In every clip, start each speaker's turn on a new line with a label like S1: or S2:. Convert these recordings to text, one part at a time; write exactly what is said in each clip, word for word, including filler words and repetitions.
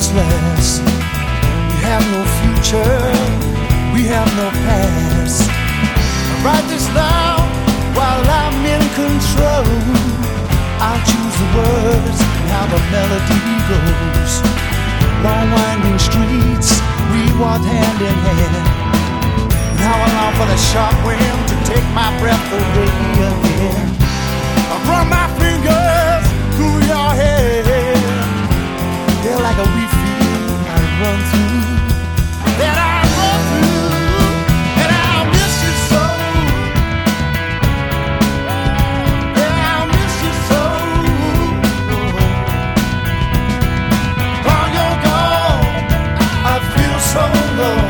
S1: useless. We have no future, we have no past. I write this down while I'm in control. I'll choose the words and how the melody goes. Long winding streets, we walked hand in hand. Now I long for the sharp wind to take my breath away again. I run my fingers through your hair. They're like a wheat field I run through, that I run through, and I'll miss you so. Yeah, I'll miss you so. While you're gone, I feel so low.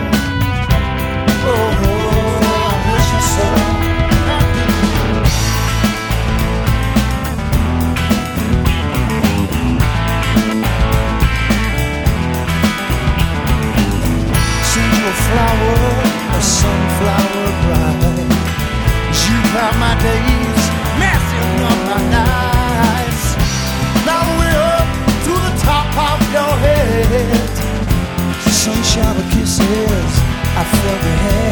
S1: Flower, a sunflower bright. You have my days, messing up my nights. Now we're up to the top of your head. Sunshine of kisses, I felt the head.